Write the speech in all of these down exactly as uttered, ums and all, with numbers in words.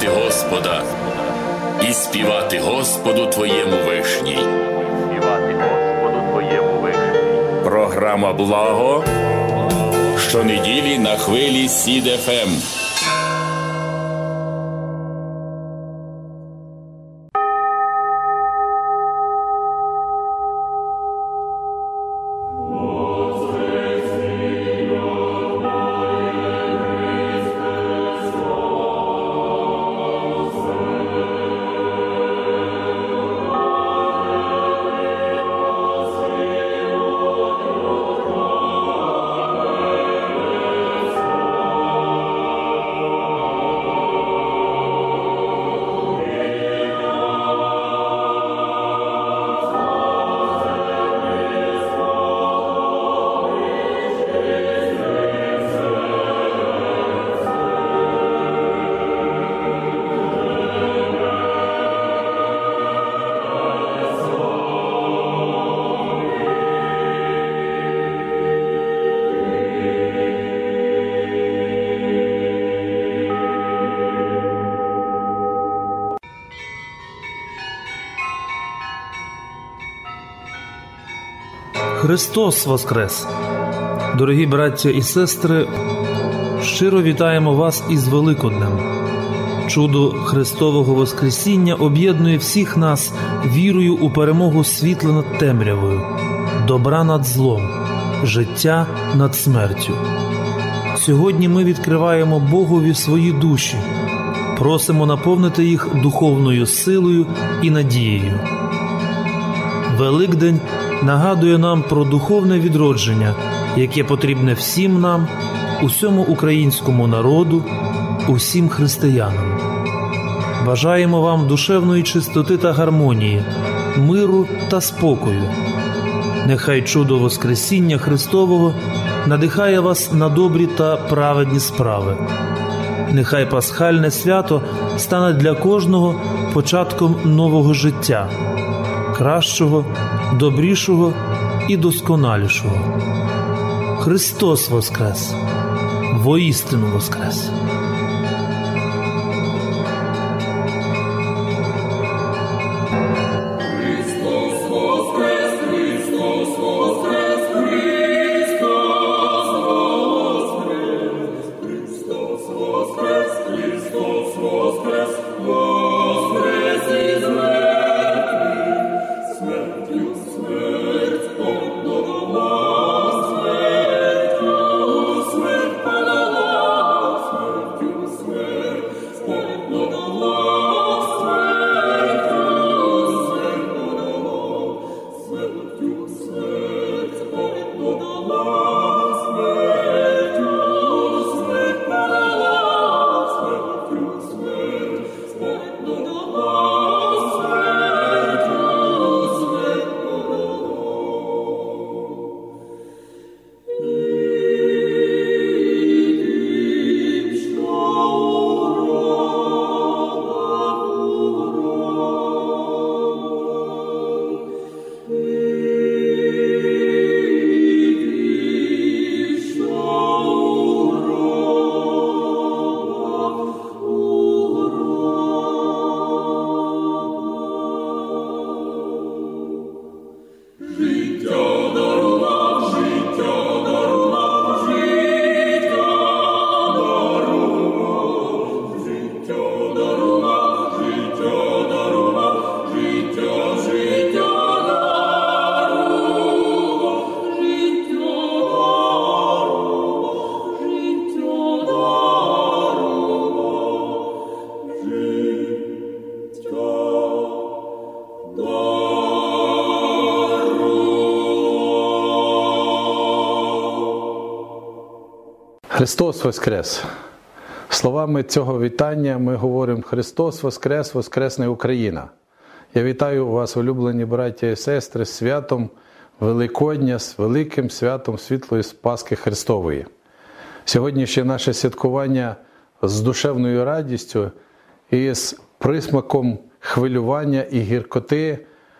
славити Господа і співати Господу Твоєму вишній. Співати Господу Твоєму вишній. Програма «Благо» щонеділі на хвилі Сід еф ем. Христос Воскрес! Дорогі браття і сестри, щиро вітаємо вас із Великоднем. Чудо Христового Воскресіння об'єднує всіх нас вірою у перемогу світла над темрявою, добра над злом, життя над смертю. Сьогодні ми відкриваємо Богові свої душі, просимо наповнити їх духовною силою і надією. Великдень нагадує нам про духовне відродження, яке потрібне всім нам, усьому українському народу, усім християнам. Бажаємо вам душевної чистоти та гармонії, миру та спокою. Нехай чудо Воскресіння Христового надихає вас на добрі та праведні справи. Нехай пасхальне свято стане для кожного початком нового життя, кращого, добрішого і досконалішого. Христос Воскрес! Воістину Воскрес! Христос Воскрес! Словами цього вітання ми говоримо «Христос Воскрес! Воскресне Україна!». Я вітаю вас, улюблені браття і сестри, з святом Великодня, з великим святом світлої Пасхи Христової. Сьогоднішнє наше святкування з душевною радістю і з присмаком хвилювання і гіркоти,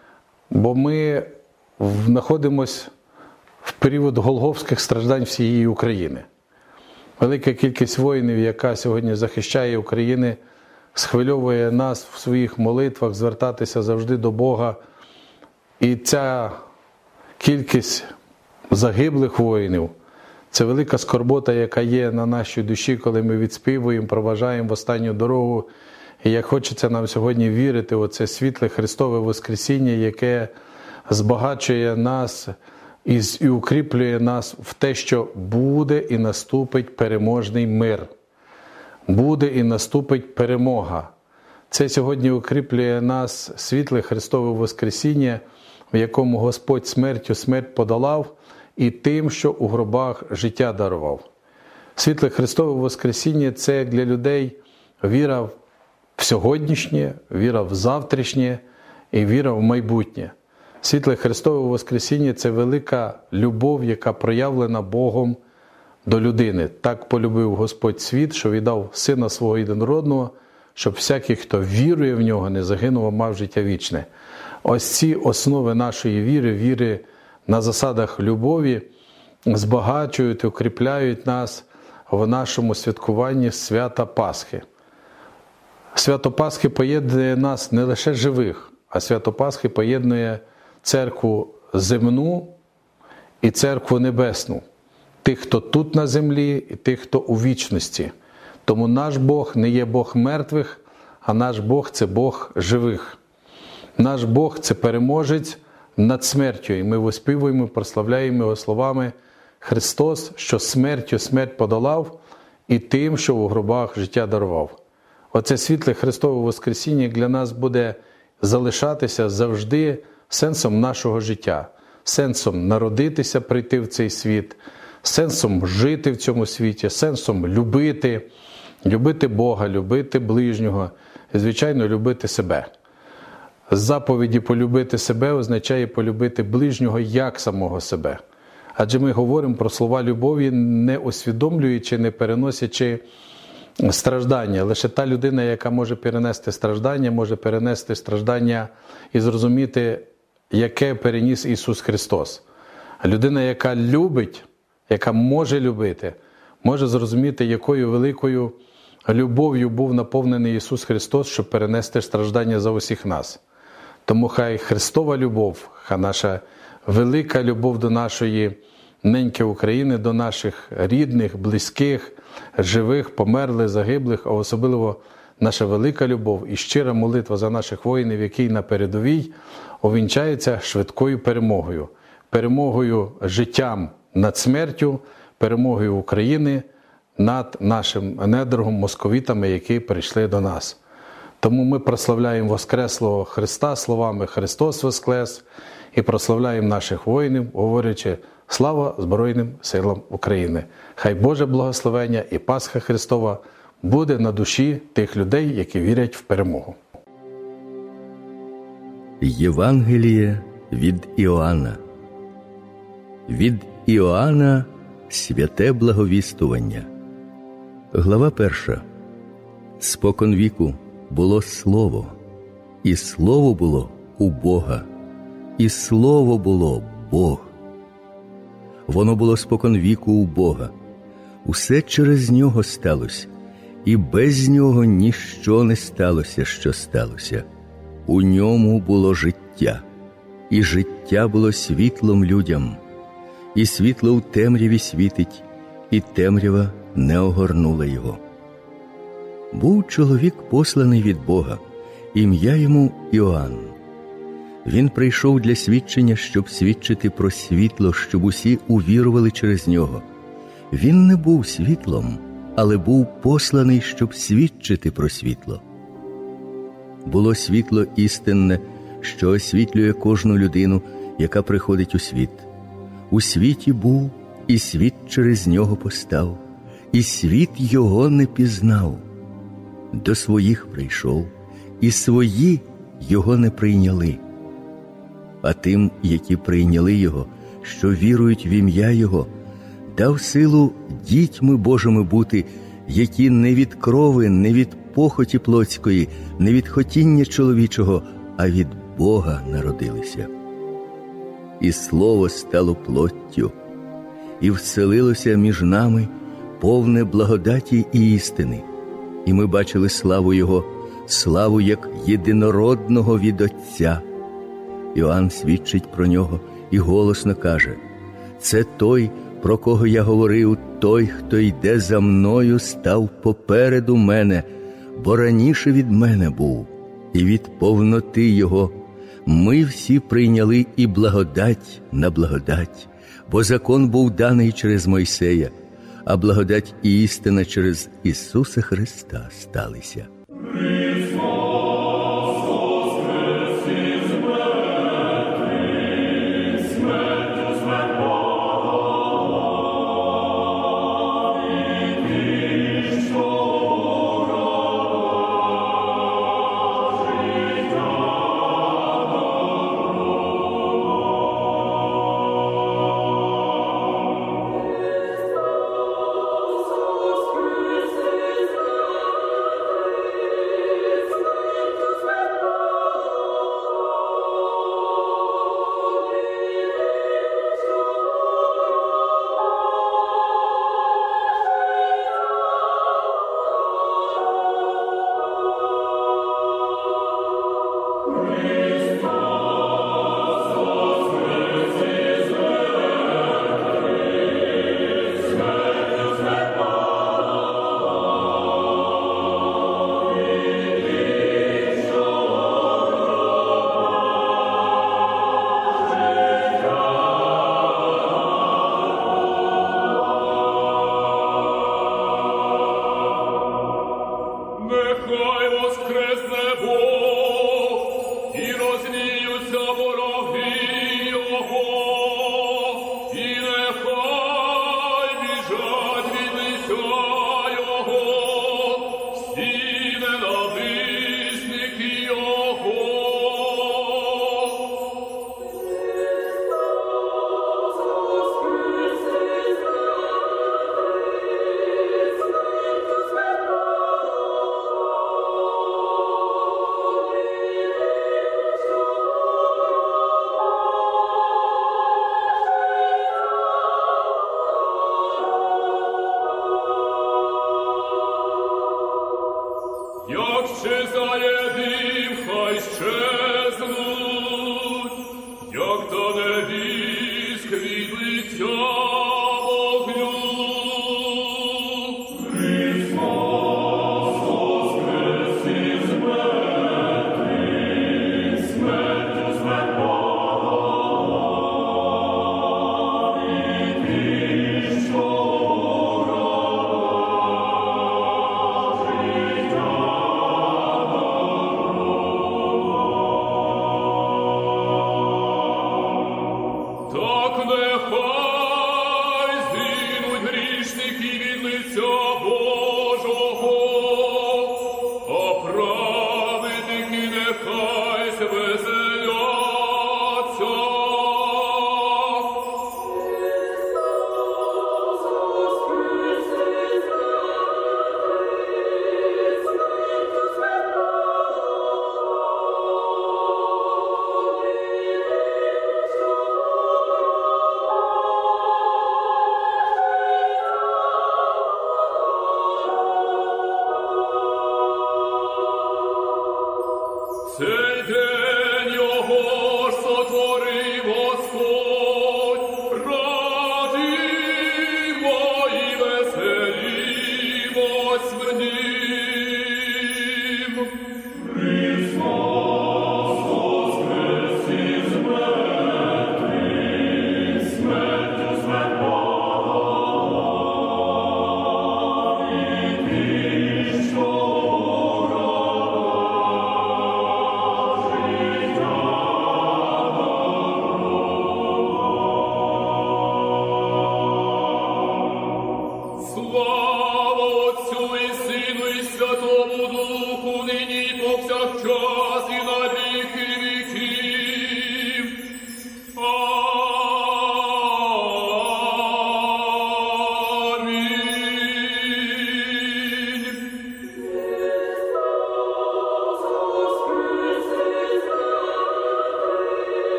бо ми знаходимося в період голгофських страждань всієї України. Велика кількість воїнів, яка сьогодні захищає Україну, схвильовує нас в своїх молитвах звертатися завжди до Бога. І ця кількість загиблих воїнів – це велика скорбота, яка є на нашій душі, коли ми відспівуємо, проважаємо в останню дорогу. І як хочеться нам сьогодні вірити в це світле Христове Воскресіння, яке збагачує нас і укріплює нас в те, що буде і наступить переможний мир. Буде і наступить перемога. Це сьогодні укріплює нас світле Христове Воскресіння, в якому Господь смертю смерть подолав і тим, що у гробах життя дарував. Світле Христове Воскресіння – це для людей віра в сьогоднішнє, віра в завтрашнє і віра в майбутнє. Світле Христове Воскресіння – це велика любов, яка проявлена Богом до людини. Так полюбив Господь світ, що віддав Сина Свого Єдинородного, щоб всякий, хто вірує в Нього, не загинув, а мав життя вічне. Ось ці основи нашої віри, віри на засадах любові, збагачують, укріпляють нас в нашому святкуванні свята Пасхи. Свято Пасхи поєднує нас не лише живих, а свято Пасхи поєднує церкву земну і церкву небесну. Тих, хто тут на землі, і тих, хто у вічності. Тому наш Бог не є Бог мертвих, а наш Бог – це Бог живих. Наш Бог – це переможець над смертю. І ми воспівуємо, прославляємо Його словами «Христос, що смертю смерть подолав, і тим, що у гробах життя дарував». Оце світле Христове Воскресіння для нас буде залишатися завжди сенсом нашого життя, сенсом народитися, прийти в цей світ, сенсом жити в цьому світі, сенсом любити, любити Бога, любити ближнього і, звичайно, любити себе. Заповіді «полюбити себе» означає полюбити ближнього як самого себе. Адже ми говоримо про слова любові, не усвідомлюючи, не переносячи страждання. Лише та людина, яка може перенести страждання, може перенести страждання і зрозуміти, яке переніс Ісус Христос. А людина, яка любить, яка може любити, може зрозуміти, якою великою любов'ю був наповнений Ісус Христос, щоб перенести страждання за усіх нас. Тому хай Христова любов, хай наша велика любов до нашої неньки України, до наших рідних, близьких, живих, померлих, загиблих, а особливо наша велика любов і щира молитва за наших воїнів, які на передовій, увінчається швидкою перемогою. Перемогою життям над смертю, перемогою України над нашим недорогом московітами, які прийшли до нас. Тому ми прославляємо Воскреслого Христа словами «Христос Воскрес» і прославляємо наших воїнів, говорячи «Слава Збройним силам України». Хай Боже благословення і Пасха Христова буде на душі тих людей, які вірять в перемогу. Євангеліє від Іоанна. Від Іоанна святе благовістування. Глава перша. Споконвіку було Слово, і Слово було у Бога, і Слово було Бог. Воно було споконвіку у Бога. Усе через Нього сталося, і без Нього ніщо не сталося, що сталося. У Ньому було життя, і життя було світлом людям. І світло у темряві світить, і темрява не огорнула його. Був чоловік, посланий від Бога, ім'я йому Іоанн. Він прийшов для свідчення, щоб свідчити про світло, щоб усі увірували через нього. Він не був світлом, але був посланий, щоб свідчити про світло. Було світло істинне, що освітлює кожну людину, яка приходить у світ. У світі був, і світ через нього постав, і світ його не пізнав. До своїх прийшов, і свої його не прийняли. А тим, які прийняли його, що вірують в ім'я його, дав силу дітьми Божими бути, які не від крови, не від похоті плотської, не від хотіння чоловічого, а від Бога народилися. І Слово стало плоттю, і вселилося між нами повне благодаті і істини. І ми бачили славу Його, славу як єдинородного від Отця. Іоанн свідчить про нього і голосно каже: «Це той, про кого я говорив, той, хто йде за мною, став попереду мене, бо раніше від мене був, і від повноти Його ми всі прийняли і благодать на благодать, бо закон був даний через Мойсея, а благодать і істина через Ісуса Христа сталися».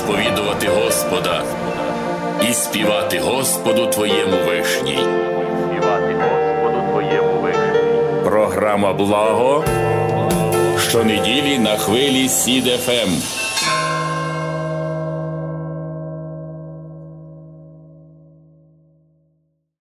сповідувати Господа і співати Господу твоєму вишній. Співати Господу твоєму вишній. Програма «Благо» щонеділі на хвилі Сід еф ем.